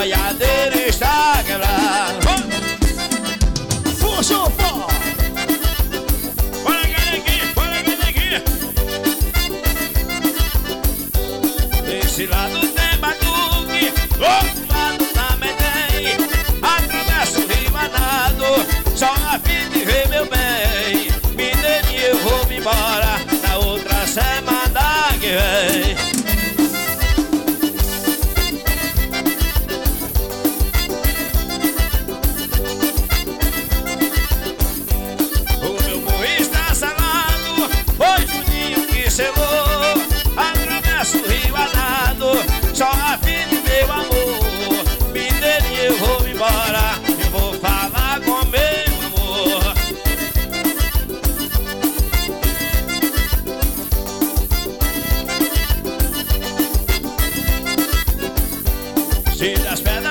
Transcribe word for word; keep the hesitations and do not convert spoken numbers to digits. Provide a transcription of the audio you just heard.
boiadeira está quebrada. Força, pó! Bora, Canequinha, bora, Canequinha. Desse lado tem batuque, do outro lado também tem. Atravesso o rio Anado, só a fim de ver meu bem. Mineirinho, eu vou me embora na outra semana que vem. O meu morro está salado, foi Juninho que selou. Atravesso o rio Anado, só a fim de meu amor. Mineirinho, eu vou me embora, eu vou falar com meu amor. Se das pedras